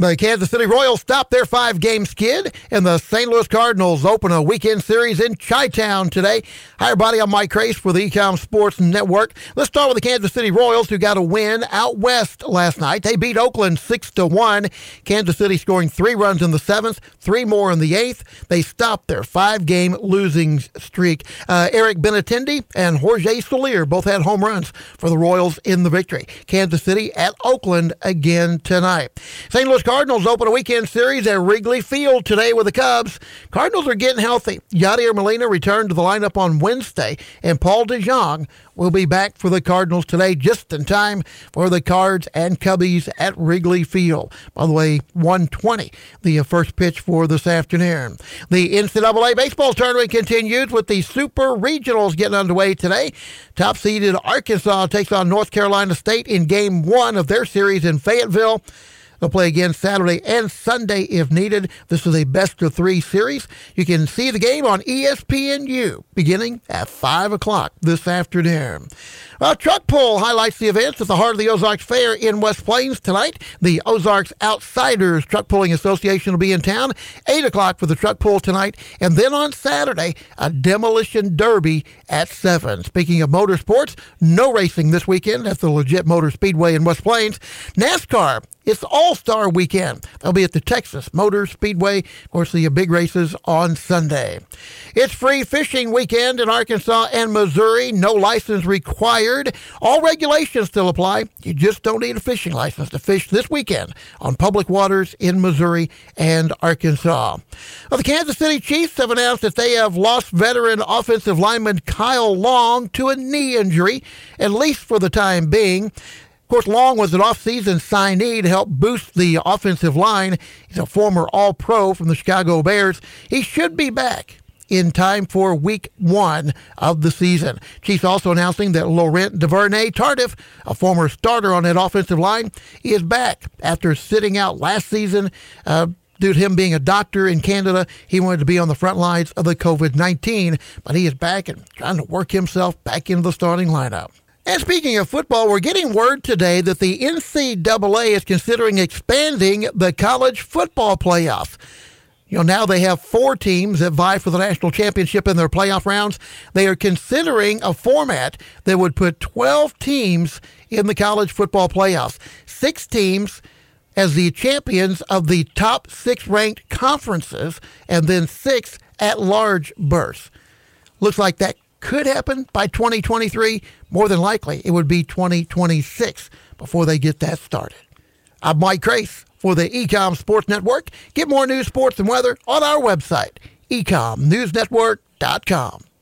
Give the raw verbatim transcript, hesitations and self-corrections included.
The Kansas City Royals stopped their five-game skid, and the Saint Louis Cardinals open a weekend series in Chi-Town today. Hi, everybody. I'm Mike Crace for the Ecom Sports Network. Let's start with the Kansas City Royals, who got a win out west last night. They beat Oakland six to one. Kansas City scoring three runs in the seventh, three more in the eighth. They stopped their five-game losing streak. Uh, Eric Benintendi and Jorge Soler both had home runs for the Royals in the victory. Kansas City at Oakland again tonight. Saint Louis Cardinals open a weekend series at Wrigley Field today with the Cubs. Cardinals are getting healthy. Yadier Molina returned to the lineup on Wednesday, and Paul DeJong will be back for the Cardinals today, just in time for the Cards and Cubbies at Wrigley Field. By the way, one twenty, the first pitch for this afternoon. The N C double A baseball tournament continues with the Super Regionals getting underway today. Top-seeded Arkansas takes on North Carolina State in Game one of their series in Fayetteville. They'll play again Saturday and Sunday if needed. This is a best-of-three series. You can see the game on E S P N U beginning at five o'clock this afternoon. Well, Truck Pull highlights the events at the Heart of the Ozarks Fair in West Plains tonight. The Ozarks Outsiders Truck Pulling Association will be in town, eight o'clock for the Truck Pull tonight. And then on Saturday, a Demolition Derby at seven. Speaking of motorsports, no racing this weekend at the Legit Motor Speedway in West Plains. NASCAR, it's All-Star Weekend. They'll be at the Texas Motor Speedway. Of course, the big races on Sunday. It's Free Fishing Weekend in Arkansas and Missouri. No license required. All regulations still apply. You just don't need a fishing license to fish this weekend on public waters in Missouri and Arkansas. Well, the Kansas City Chiefs have announced that they have lost veteran offensive lineman Kyle Long to a knee injury, at least for the time being. Of course, Long was an off-season signee to help boost the offensive line. He's a former All-Pro from the Chicago Bears. He should be back in time for week one of the season. Chiefs also announcing that Laurent Duvernay-Tardif, a former starter on that offensive line, is back after sitting out last season. Uh, Due to him being a doctor in Canada, he wanted to be on the front lines of the covid nineteen, but he is back and trying to work himself back into the starting lineup. And speaking of football, we're getting word today that the N C double A is considering expanding the college football playoff. You know, now they have four teams that vie for the national championship in their playoff rounds. They are considering a format that would put twelve teams in the college football playoffs. Six teams as the champions of the top six ranked conferences, and then six at-large berths. Looks like that could happen by twenty twenty-three. More than likely, it would be twenty twenty-six before they get that started. I'm Mike Crace for the Ecom Sports Network. Get more news, sports, and weather on our website, ecom news network dot com.